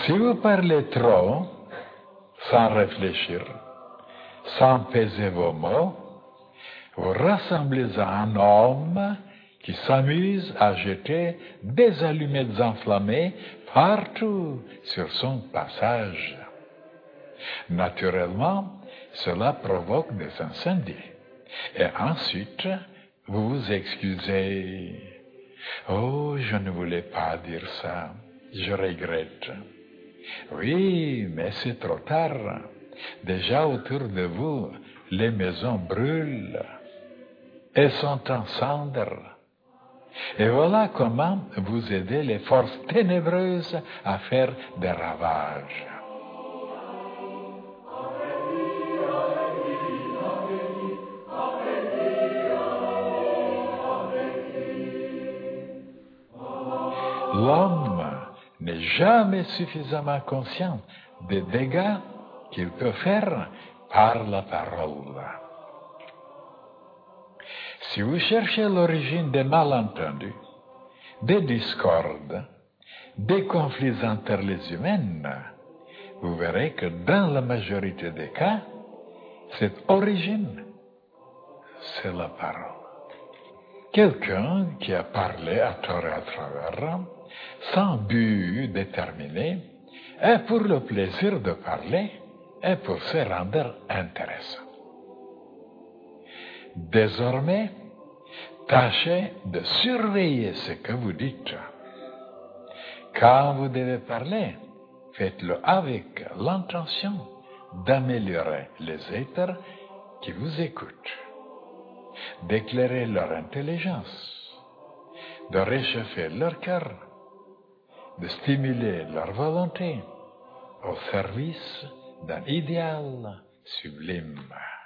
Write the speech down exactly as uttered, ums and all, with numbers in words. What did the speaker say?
Si vous parlez trop, sans réfléchir, sans peser vos mots, vous ressemblez à un homme qui s'amuse à jeter des allumettes enflammées partout sur son passage. Naturellement, cela provoque des incendies. Et ensuite, vous vous excusez. « Oh, je ne voulais pas dire ça. Je regrette. » Oui, mais c'est trop tard. Déjà autour de vous, les maisons brûlent et sont en cendres. Et voilà comment vous aidez les forces ténébreuses à faire des ravages. L'homme n'est jamais suffisamment conscient des dégâts qu'il peut faire par la parole. Si vous cherchez l'origine des malentendus, des discordes, des conflits entre les humains, vous verrez que dans la majorité des cas, cette origine, c'est la parole. Quelqu'un qui a parlé à tort et à travers, sans but déterminé, et pour le plaisir de parler, et pour se rendre intéressant. Désormais, tâchez de surveiller ce que vous dites. Quand vous devez parler, faites-le avec l'intention d'améliorer les êtres qui vous écoutent, d'éclairer leur intelligence, de réchauffer leur cœur, de stimuler leur volonté au service d'un idéal sublime.